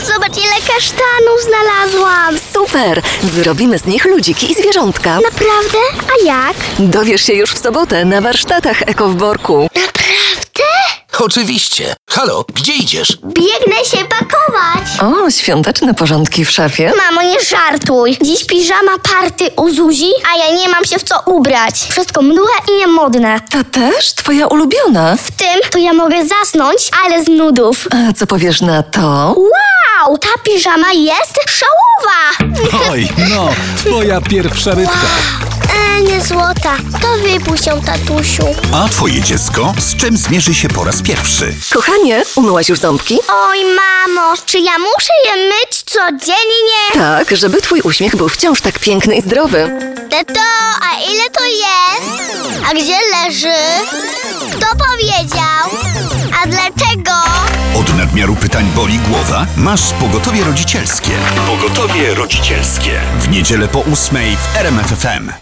Zobacz, ile kasztanów znalazłam. Super! Zrobimy z nich ludziki i zwierzątka. Naprawdę? A jak? Dowiesz się już w sobotę na warsztatach Eko w Borku. Naprawdę? Oczywiście. Halo, gdzie idziesz? Biegnę się pakować. O, świąteczne porządki w szafie. Mamo, nie żartuj. Dziś piżama party u Zuzi, a ja nie mam się w co ubrać. Wszystko mdłe i niemodne. Ta też twoja ulubiona. W tym to ja mogę zasnąć, ale z nudów. A co powiesz na to? Wow, ta piżama jest szałowa. Oj, no, twoja pierwsza rybka. Nie złota. To wypuść ją, tatusiu. A twoje dziecko z czym zmierzy się po raz pierwszy? Kochanie, umyłaś już ząbki? Oj, mamo, czy ja muszę je myć codziennie? Tak, żeby twój uśmiech był wciąż tak piękny i zdrowy. Tato, a ile to jest? A gdzie leży? Kto powiedział? A dlaczego? Od nadmiaru pytań boli głowa? Masz pogotowie rodzicielskie. Pogotowie rodzicielskie. W niedzielę po 8:00 w RMF FM.